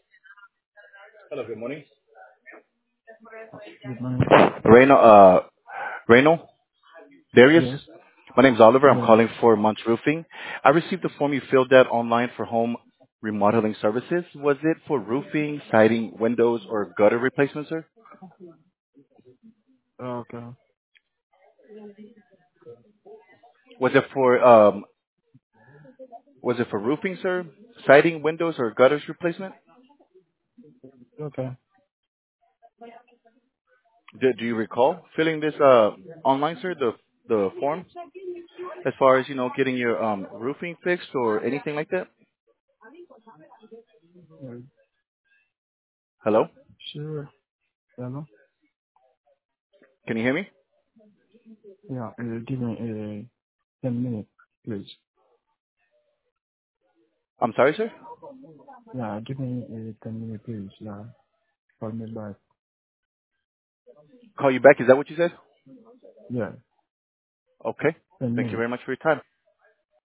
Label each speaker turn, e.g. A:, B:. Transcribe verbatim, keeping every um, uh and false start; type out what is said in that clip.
A: Hello, good morning.
B: Good morning.
A: Reno, uh, Reno, Darius.
B: Yes.
A: My name's Oliver. I'm
B: Yeah.
A: calling for Munch Roofing. I received the form you filled out online for home remodeling services. Was it for roofing, siding, windows, or gutter replacement, sir?
B: Okay.
A: Was it for um, was it for roofing, sir? Siding, windows, or gutters replacement?
B: Okay.
A: Do, do you recall filling this uh online, sir? The the form, as far as you know, getting your um roofing fixed or anything like that?
B: Uh,
A: Hello,
B: sure. Hello.
A: can you hear me?
B: Yeah. Uh, give me a ten minutes, please.
A: I'm sorry, sir.
B: Yeah. Give me a ten minutes, please. Yeah. Call me back.
A: Call you back. Is that what you said?
B: Yeah.
A: Okay.
B: Ten
A: Thank you
B: minutes.
A: very much for your time.